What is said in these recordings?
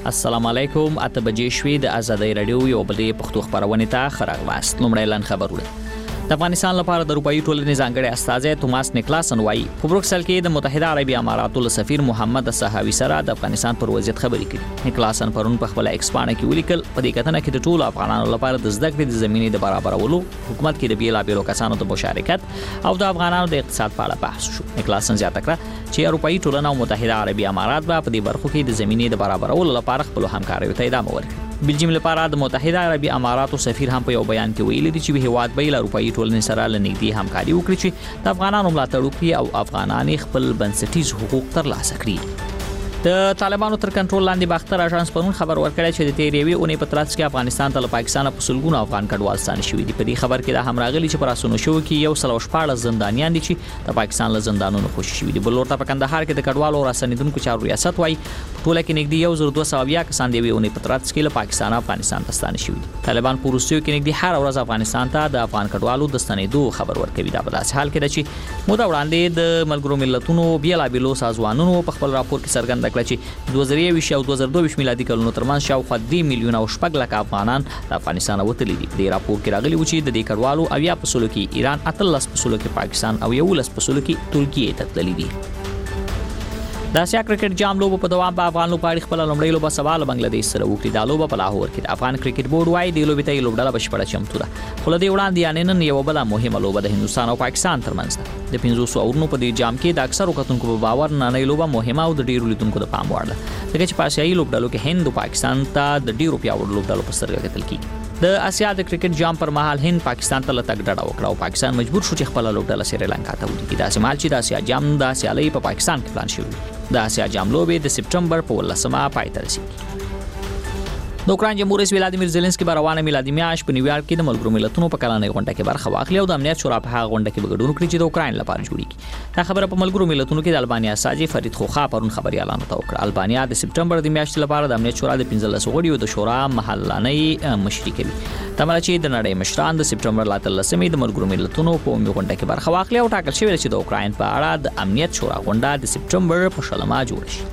السلام علیکم. اته بجې شوې د آزادۍ رادیو یو بلې پښتو خبرونه ته خراغواست. لومړی لاند خبرونه. د افغانستان لپاره د اروپאי ټولنې ځانګړي استازی توماس نیکلاسن وایي په بروکسل کې د متحده عربي اماراتو له سفیر محمد الصحاوي سره د افغانستان پر وضعیت خبرې کړې. نیکلاسن پرون په خپل ایکس باندې کې ولیکل په دې کتنه کې د ټولو افغانانو لپاره د زده کړې د زمینې د برابرولو حکومت کې د بیلابیلو کسانو د مشارکت او د افغانانو د اقتصاد په اړه بحث شو. نیکلاسن زیاته کړه چې اروپאי ټولنه او متحده عربي امارات په دې برخو کې د زمینې د برابرولو لپاره خپل همکاریو ته ادامه ورکړي. بلجیم لپاره د متحده عربي اماراتو سفیر هم په یو بیان کې ویلي دی چې هیواد به له اروپאי ټولنې سره لنږدې همکاري وکړي چې د افغانانو ملاتړ وکړي او افغانان خپل بنسټیز حقوق ترلاسه کړي. د طالبانو تر کنټرول لاندې باختر اژانس پرون خبر ورکړی چې د تیریوي اونۍ په ترڅ کې افغانستان ته له پاکستان په سلګونو افغان کډوال ستانه شوي دي. په دې خبر کې د همراغلي چې پر اسونو شو کې یو 114 زندانیان دي چې د پاکستان له زندانونو خوشي شوي دي. بل ورته په کندهار کې د کډوالو راسنیدونکو چارو ریاست وایي ټوله کې نږدې 1200 کسان دی اونۍ په ترڅ کې له پاکستان افغانستان ته ستانه شوي دي. طالبان په روسیو کې نږدې هر ورځ افغانستان ته د افغان کډوالو د ستنېدو خبر ورکوي. دا په داسې حال کې ده چې موده وړاندې د ملګرو ملتونو بیلابیلو سازمانونو په خپل راپور کې څرګنده کړه چې 2023 او 2022 میلادي کلونو ترمنځ شاوخوا 2 میلیونه او 6 لک افغانان د افغانستان وتلي دي. د راپور کې راغلي و چې د دې کډوالو 80% کې ایران، 13% کې پاکستان او 11% کې ترکیه ته تللي دي. د اسیا کرکټ جام لوبو په دوام په افغان لوبغاړي خپل لومړی لوبه سوال بنگلاديش سره وکړي. دا لوبه په لاهور کې د افغان کرکټ بورډ وايي د لوبې ته لوبډله بشپړه چمتو ده. خو له دې وړاندې نن یو بل مهمه لوبه د هندستان او پاکستان ترمنځ ده. د 500 اورونو په دې جام کې د اکثرو کتونکو په باور نه لوبه مهمه او د ډیرو لیدونکو د پام وړ ده. دغه چې په اسیایي لوبډلو کې هند او پاکستان ته د ډیرو پیاوړو لوبډلو په سترګه کتل کیږي. د اسیا د کرکټ جام پر مهال هند پاکستان ته لټک ډډه وکړه او پاکستان مجبور شو چې خپل لوبډله سریلانکا ته ولېږي. دا سمال چې د اسیا جام د سیالۍ په پاکستان کې پلان شوی. د اسیا جام لوبې د سپټمبر په 18 پای ته رسیدي. د اوکراین جمهور رئیس ولادیمیر زيلنسکي په روانه میلادي میاشت په نیویارک کې د ملګرو ملتونو په کلنۍ غونډه کې برخه واخلي او د امنیت شورا په هغه غونډه کې بګډون کړی چې د اوکراین لپاره جوړیږي. دا خبره په ملګرو ملتونو کې د البانیا ساجي فرید خوخا پرون خبري اعلان وکړ. البانیا د سپټمبر د میاشتې لپاره د امنیت شورا د 15 غړیو د شورا محلاني مشري کوي. تمره چې د نړۍ مشران د سپټمبر لا 13 د ملګرو ملتونو په عمومي غونډه کې برخه واخلي او ټاکل شوی چې د اوکراین په اړه د امنیت شورا غونډه د سپټمبر په شلمه جوړ شي.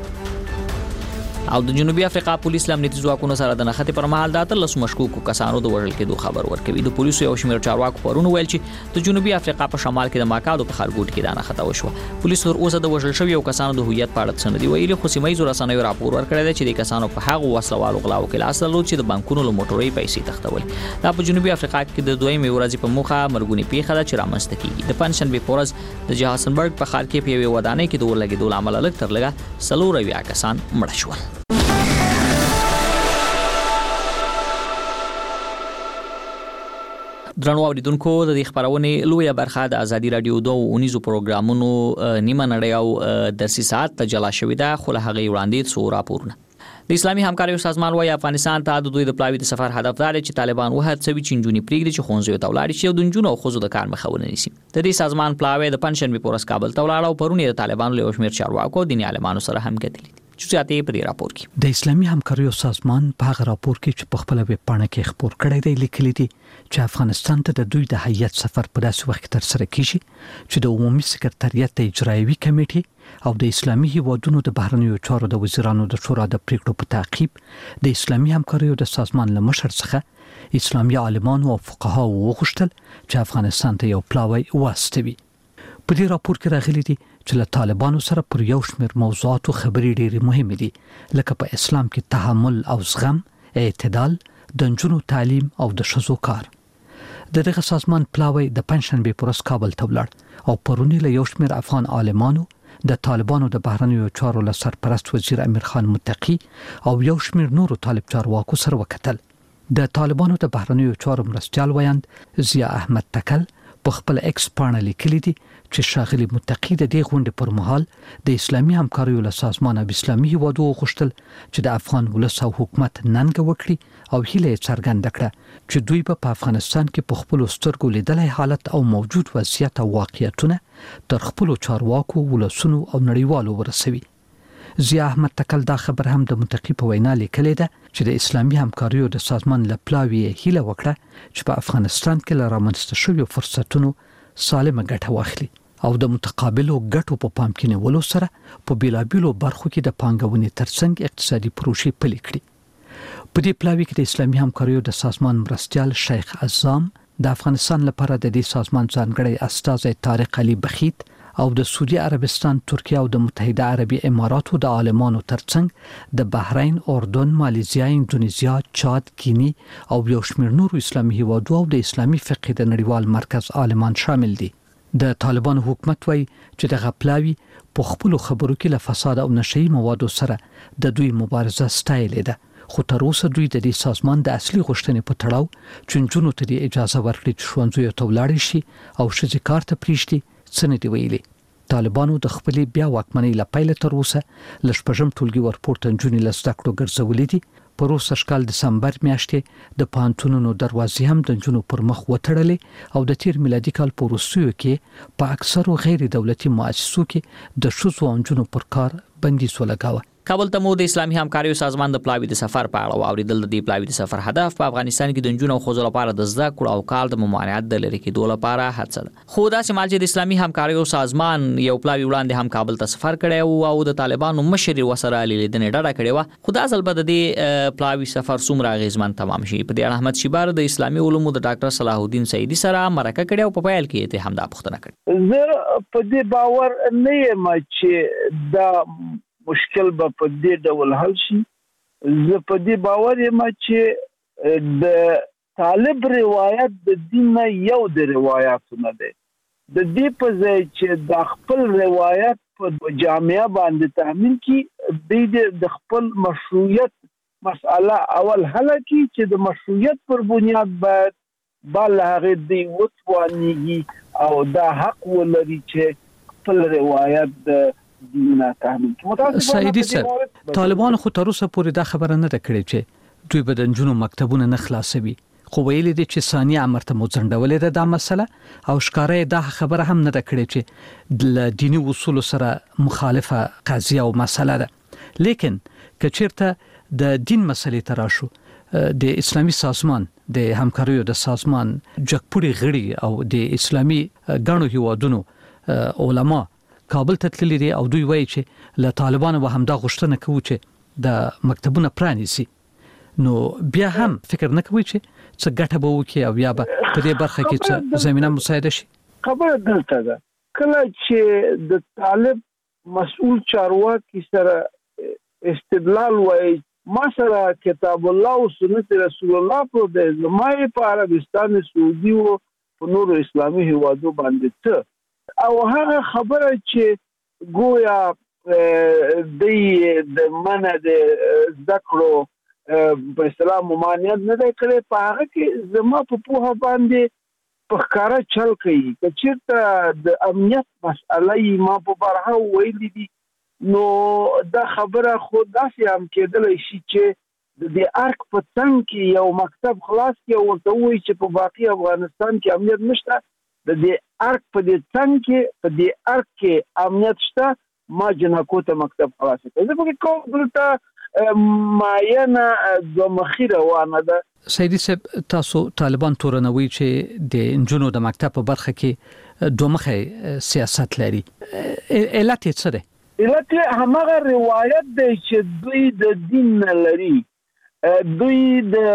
او د جنوبي افریقا پولیس له امنیتي ځواکونو سره د نښتې پر مهال د 13 مشکوکو کسانو د وژل کېدو خبر ورکوي. د پولیسو یو شمېر چارواکو پرون ویل چې د جنوبي افریقا په شمال کې د ماکادو په ښارګوټ کې دا نښته وشوه. پولیس تر اوسه د وژل شویو کسانو د هویت په اړه څه نه دي ویلي، خو سیمه ییزو رسنیو راپور ورکړی دی چې د کسانو په هغو وسلوالو غلاو کې لاس درلود چې د بانکونو له موټرۍ پیسې تښتولې. دا په جنوبي افریقا کې د دویمې ورځې په موخه مرګونې پیښه ده چې رامنځته کیږي. د پنځشنبې په ورځ د جهاسنبرګ په ښار کې په یوې ودانۍ کې د اور لګېدو له امله لږ تر لږه 40 کسان مړه شول. درنو اوریدونکو، د دې خبرونې لویه برخه د ازادي رادیو 2 پروګرامونو نیمه نړۍ او درسي ساعت ته جلا شوې ده. خو له هغې وړاندې څو راپورونه. د اسلامي همکاریو سازمان وايي افغانستان ته د دوی د پلاوي د سفر هدف دا دی چې طالبان وهڅوي چې نجونې پرېږدي چې ښوونځیو ته ولاړې شي او د نجونو او ښځو د کار مخه ونه نیسي. د دې سازمان پلاوی د پنځشنبې په ورځ کابل ته ولاړ او پرون یې د طالبانو له یو شمېر چارواکو او دیني عالمانو سره هم کتلي. جزئیات په دې راپور کې د اسلامي همکاریو سازمان په هغه راپور کې چې په خپل ویب پاڼه کې خبر کړی دی لیکلي دي چې افغانستان ته د دوی د هیئت سفر په داسې وخت کې ترسره کیږي چې د عمومي سکرټریات اجرایوي کمیټې او د اسلامي هیوادونو د بهرنیو چارو د وزیرانو د شورا د پریکړو په تعقیب د اسلامي همکاریو د سازمان له مشر څخه اسلامي عالمانو او فقهاو وغوښتل چې افغانستان ته یو پلاوی واستوي. په دې راپور کې راغلي دي چې له طالبانو سره پر یو شمېر موضوعاتو خبرې ډېرې مهمې دي، لکه په اسلام کې تحمل او زغم، اعتدال، د نجونو تعلیم او د ښځو کار. د دغه سازمان پلاوی د پنځشنبې په ورځ کابل ته ولاړ او پرونی له یو شمېر افغان عالمانو، د طالبانو د بهرنیو چارو له سرپرست وزیر امیر خان متقي او یو شمېر نورو طالب چارواکو سره وکتل. د طالبانو د بهرنیو چارو مرستیال ویاند ضیا احمد تکل په خپل ایکس پاڼه لیکلي دي چې ښاغلي متقي د دې غونډې پر مهال د اسلامي همکاریو له سازمان او اسلامي هیوادو وغوښتل چې د افغان ولس او حکومت ننګه وکړي او هیله یې څرګنده کړه چې دوی په افغانستان کې په خپلو سترګو لیدلی حالت او موجود وضعیت او واقعیتونه تر خپلو چارواکو، ولسونو او نړیوالو ورسوي. ضیا احمد تکل دا خبر هم د متقي په وینا لیکلې ده چې د اسلامي همکاریو د سازمان له پلاوي هیله وکړه چې په افغانستان کې له رامنځته شویو فرصتونو سالمه ګټه واخلي. او د متقابلو ګټو په پام کې نیولو سره په بیلابیلو برخو کې د پانګونې ترڅنګ اقتصادي پروژې پلي کړي. په دې پلاوي کې د اسلامي همکاریو د سازمان مرستیال شیخ اعظم د افغانستان لپاره د دې سازمان ځانګړی استازی طارق علي بخیت او د سعودي عربستان، ترکیه او د متحده عربي اماراتو د عالمانو ترڅنګ د بحرین، اردن، ماليزیا، اندونیزیا، چاد، کینی او یو شمېر نورو اسلامي هیوادو او د اسلامي فقه د نړیوال مرکز عالمان شامل دي. د طالبانو حکومت وایي چې د غپلاوي په خپل خبرو کې له فساد او نشئی موادو سره د دوی مبارزه ستایلې ده، خو تر اوسه دوی د دې سازمان د اصلي غوښتنې په تړاو چې نجونو ته د اجازه ورکړي چې ښوونځیو ته ولاړ شي او ښځې کار ته پریږدي څه نه دی ویلي. طالبانو د خپلې بیا واکمنۍ له پیله تر اوسه له شپږم ټولګي ورپورته نجونې له زده کړو ګرځولې دي. په روسي کال دسمبر میاشتې د پانتونونو دروازې هم د نجونو پر مخ وتړلې او د تیر میلادي کال په وروستیو کې په اکثرو غیر دولتي مؤسسو کې د ښځو او نجونو پر کار بندیز ولګاوه. کابل ته مو د اسلامي همکاریو سازمان د پلاوي د سفر په اړه واوریدل. د دې پلاوي د سفر هدف په افغانستان کې د نجونو او ښځو لپاره د زده کړو او کال د ممانعت د لرې کېدو لپاره هڅه ده. خو دا چې مال چې د اسلامي همکاریو سازمان یو پلاوي وړاندې هم کابل ته سفر کړی او د طالبانو مشر وسره لیدنې ډډه کړې و، خو دا ځل به د دې پلاوي سفر څومره اغیزمن تمام شي. په دې اړه احمد شیبار د اسلامي علومو د ډاکټر صلاح الدین سعیدی سره مرکه کړې او په پیل کې ته همدا پوښتنه کړې. زه په دې باور نه یم چې دا مشکل به په دې ډول حل شي. زه په دې باور یم چې د طالب روایت د دین نه یو د روایتونه ده. د دې په ځای چې د خپل روایت په جامعه باندې تحمیل کی د خپل مشروعیت مسأله اول حل کی چې د مشروعیت پر بنیاد باید بل هغه دی وتوانیږي او دا حق ولري چې خپل روایت د سعیدی صاحب، طالبان خو تر اوسه پورې دا خبره نه ده کړې چې دوی به د نجونو مکتبونه نه خلاصوي، خو ویلي دي چې ثاني امر ته مو ځنډولې ده دا مسله، او ښکاره دا خبره هم نه ده کړې چې د دیني اصول سره مخالفه قضیه او مسله ده. لیکن که چیرته د دین مسلې ته راشو، د اسلامي سازمان د همکاریو د سازمان جګپوړي غړي او د اسلامي ګڼو هیوادونو علما کابل ته تللی دي او دوی وایي چې له طالبانو به همدا غوښتنه کوي چې د مکتبونه پرانیسي، نو بیا هم فکر نه کوي چې څه ګټه به وکړي او یا به په دې برخه کې څه زمينه مساعده شي. خبره دلته ده کله چې د طالب مسؤل چارواکي سره استدلال وایي ما سره کتاب الله او سنت رسول الله په د زمای په عربستان سعودي او په نورو اسلامي هیوادو باندې او هغه خبره چې گویا د منع د ذکرو په اسلام ممانعت نه دی کړی، په هغه کې زما په پوهه باندې په ښکارا چل کوي. که چېرته د امنیت مسئله ما په برخه ویلي دي نو دا خبره خو داسې هم کېدلی شي چې د دې ارک په څنګ کې یو مکتب خلاص کې ورته وایي چې په باقي افغانستان کې امنیت نشته، د دې ارک په دې څنګ کې په دې ارک کې امنیت شته، ما جنکو ته مکتب خلاص کړ. زه په کوم دلته معینه د مخیره وانه ده. سیدی صاحب، تاسو طالبان تورنوي چې د انجونو د مکتب په برخه کې دوه مخه سیاست لري، علت څه ده؟ علت همغه روایت دی چې دوی د دین نه لري، دوی د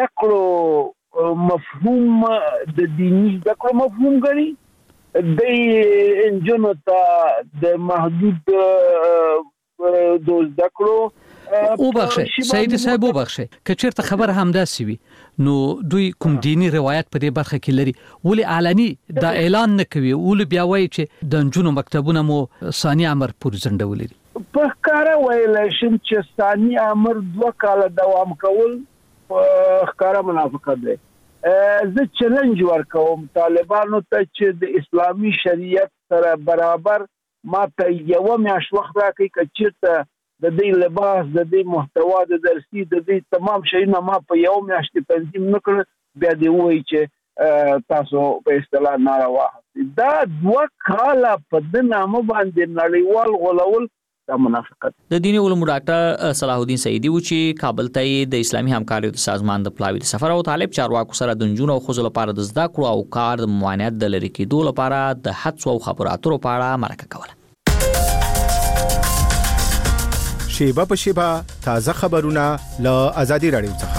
ذکرو مفهوم د دینی ذکر مفهوم غړي، د انجنو ته د محدود دوز ذکرو او بخشه. سیدی صاحب، او بخشه که چیرته خبر همداسي وي نو دوی کوم دینی روایت په دې برخه کې لري، ولې علني دا اعلان نه کوي، ولې بیا وایي چې د انجونو مکتبونه مو ثاني امر پورې ځنډولې دي؟ په ښکاره ویلی شم چې ثاني امر 2 کاله دوام کول په ښکاره منافقت دی. زه چیلنج ورکوم طالبانو ته چې د اسلامي شریعت سره برابر ما ته یو میاشت وخت راکړي، که چېرته د دې لباس، د دې محتوا، د درسي، د دې تمام شیونه ما په یو میاشت تنظیم نه کړ، بیا دې وایي چې تاسو په اصطلاح ناروا. دا 2 کاله په د نامه باندې نړیوال غولول دا منافقت. د دیني علومو ډاکټر صلاح الدین سعیدی و چې کابل ته د اسلامي همکاریو د سازمان د پلاوي د سفر او طالب چارواکو سره د نجونو او ښځو لپاره د زده کړو او کار د ممانعت د لرې کېدو لپاره د هڅو او خبرو اترو په اړه مرکه کوله. شیبه په شیبه تازه خبرونه له آزادي رادیو څخه.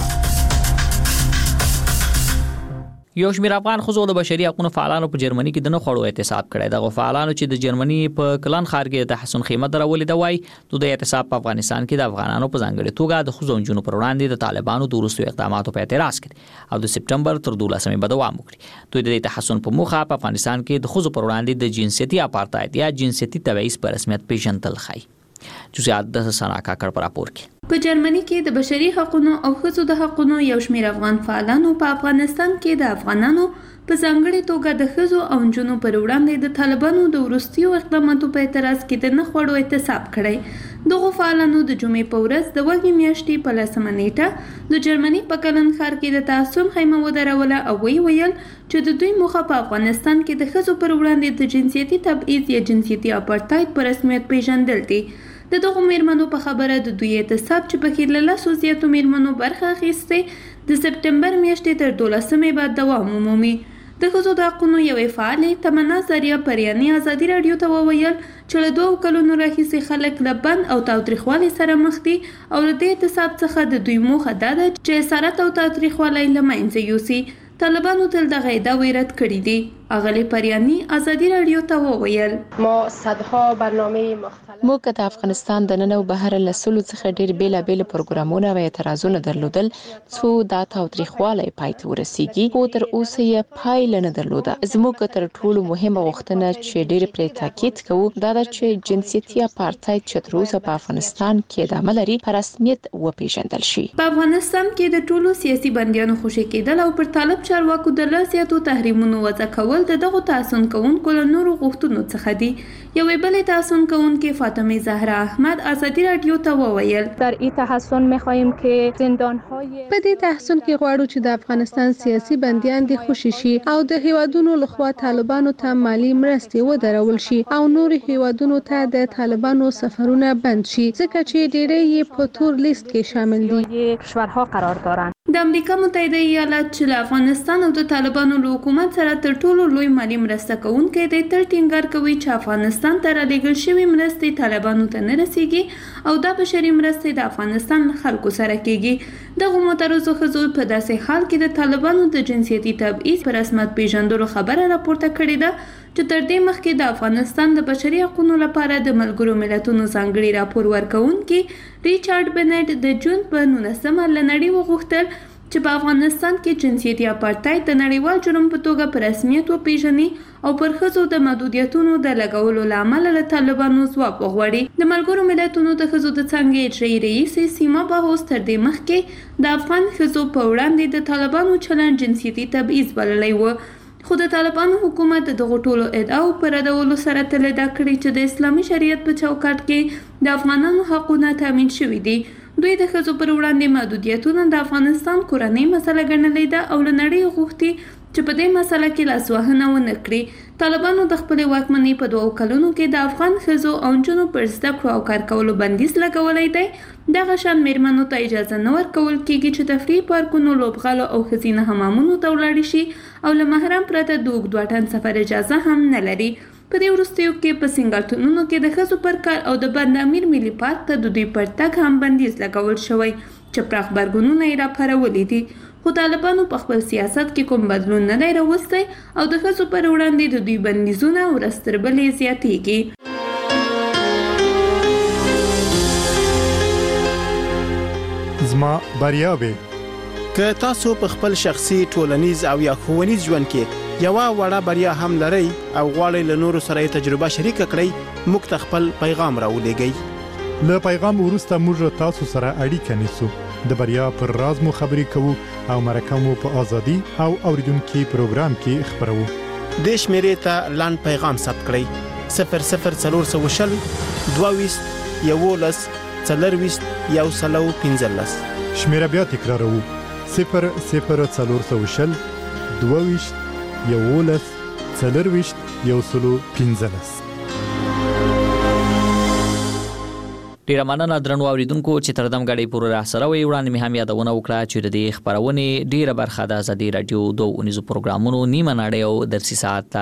یو شمېر افغان ښځو د بشري حقوقو فعالانو په جرمني کې د نه خوړو اعتصاب کړی. دغه فعالانو چې د جرمني په کلن ښار کې د تحسن خیمه درولې ده وایي د اعتصاب په افغانستان کې د افغانانو په ځانګړي توګه د ښځو او نجونو پر وړاندې د طالبانو د وروستیو اقداماتو په اعتراض کړي او د سپټمبر تر 12 به دوام وکړي. دوی د تحسن په موخه په افغانستان کې د ښځو پر وړاندې د جنسيتي اپارټاید یا جنسيتي تبعیض په رسمیت پیژندل ښيي. جزئیات د سنا کاکړ پر راپور کې. په جرمني کې د بشري حقوقو او ښځو د حقوقو یو شمېر افغان فعالانو په افغانستان کې د افغانانو په ځانګړي توګه د ښځو او نجونو پر وړاندې د طالبانو د وروستیو اقداماتو په اعتراض کې د نه خوړو اعتصاب کړی. دغه فعالانو د جمعې په ورځ د وږمې میاشتې په 10مه نیټه د جرمني په کلن ښار کې د تحسن خیمه ودروله او ویل چې د دوی موخه په افغانستان کې د ښځو پر وړاندې د جنسيتي تبعیض یا جنسيتي اپارټاید په رسمیت پیژندل دي. د دغه میرمنو په خبره د دوی اعتصاب چې په کې له 100 زیاتو میرمنو برخه اخیستې د سپټمبر میاشتې تر 12مې بعد دوام ومومي. د ښځو د حقونو یوې فعالې تمنا زریه پریاني آزادي رادیو ته وویل چې له 2 کلونو راهیسې خلک له بند او تاوتریخوالي سره مخ دي او له دې اعتصاب څخه د دوی موخه دا ده چې اسارت او تاوتریخوالی له منځه یوسي. طالبانو تل دغه ادعا رد کړې دي. اغلی پریانی آزادی رادیو ته وویل ما صدها برنامه مختلف موږ د افغانستان د نن او بهر له سلو څخه ډیر بیلابیل پروګرامونه او اعتراضونه درلودل څو دا تاوتریخوالی پای ته ورسیږي خو تر اوسه یې پایله نه درلوده. زموږ تر ټولو مهمه غوښتنه چې ډیر پرې تاکید کوو دا ده چې جنسيتي اپارټاید چې تر اوسه په افغانستان کې ادامه لري په رسمیت وپیژندل شي. په افغانستان کې د ټولو سیاسي بندیانو خوشي کېدل او پر طالب چارواکو د لاسیاتو تحریمونو وضع کول د دغه تحسن کوونکو له نورو غوښتنو څخه دي. یوې بلې تحسن کوونکې فاطمه زهرا احمد آزادی رادیو ته وویل در این تحسن می‌خواهیم که زندان‌های په دې تحسن کې غواړو چې د افغانستان سیاسي بندیان دي خوشي شي او د هیوادونو لخوا طالبانو ته مالی مرستې ودرول شي او نور هیوادونو ته د طالبانو سفرونه بند شي ځکه چې ډېری یې په تور لیست کې شامل دي. کشورها قرار دارند. د امریکا متحده ایالات چې له افغانستان او د طالبانو له حکومت سره تر ټولو لوی مالی مرسته کوونکی دی تل ټینګار کوي چې افغانستان ته رالیږل شوې مرستې طالبانو ته نه رسیږي او دا بشري مرستې د افغانستان له خلکو سره کیږي. دغه معترضو ښځو په داسې حال کې د طالبانو د جنسيتي تبعیض په رسمیت پیژندلو خبره راپورته کړې ده چې تر دې مخکې د افغانستان د بشري حقوقو لپاره د ملګرو ملتونو ځانګړي راپور ورکوونکي ریچارډ بنټ د جون په 19مه له نړۍ وغوښتل چې په افغانستان کې جنسيتي اپارټاید د نړیوال جرم په توګه په رسمیت وپیژني او پر ښځو د محدودیتونو د لګولو له امله له طالبانو ځواب وغواړي. د ملګرو ملتونو د ښځو د څانګې اجرایي رئیس سیما بهوس تر دې مخکې د افغان ښځو په وړاندې د طالبانو چلند جنسيتي تبعیض بللی و خو د طالبانو حکومت دغه ټولو ادعاو پر ردولو سره تل دا کړی چې د اسلامي شریعت په چوکاټ کې د افغانانو حقونه تامین شوي دي. دوی د ښځو پر وړاندې محدودیتونه د افغانستان کورنۍ مسله ګڼلې ده او له نړۍ غوښتي چې په دې مسله کې لاسوهنه ونه کړي. طالبانو د خپلې واکمنۍ په 2 کلونو کې د افغان ښځو او نجونو پر زده کړو او کار کولو بندیز لګولی دی. دغه شان میرمنو ته اجازه نه ورکول کیږي چې تفریح پارکونو لوبغالو او ښځینه حمامونو ته ولاړې شي او له محرم پرته د اوږد واټن سفر اجازه هم نه لري. په دې وروستیو کې په سنګاټونونو کې د ښځو پر کار او د بند امیر ملي پارک ته د دوی پر تګ هم بندیز لګول شوی چې پراخ غبرګونونه یې راپارولي دي. خو طالبانو په خپل سیاست کې کوم بدلون نه دی راوستی او د ښځو پر وړاندې د دوی بندیزونه ورځ تر بلې زیاتېږي. زما بریاوې که تاسو په خپل شخصي ټولنیز او یا ښوونیز ژوند کې یوه وړه بریا هم لرئ او غواړئ له نورو سره یې تجربه شریکه کړئ موږ ته خپل پیغام راولېږئ. له پیغام وروسته موږ تاسو سره اړیکه نیسو د بریا پر راز مو خبرې کوو او مرکه مو په ازادي او اوریدونکو پروګرام کې خبرو. د شمیرې ته لاند پیغام ثبت کړئ 00420 22 11 40 115. شمیره بیا تکراروو 00420 22 11 40 115. ډیره مننه درنو اوریدونکو چې تر دم غړي پورې را سره وي. وړاندې مې هم یادونه وکړه چې د دې خبرونه ډیره برخه د ازادي رادیو 2 پروګرامونو نیمه نړۍ او درسي ساعت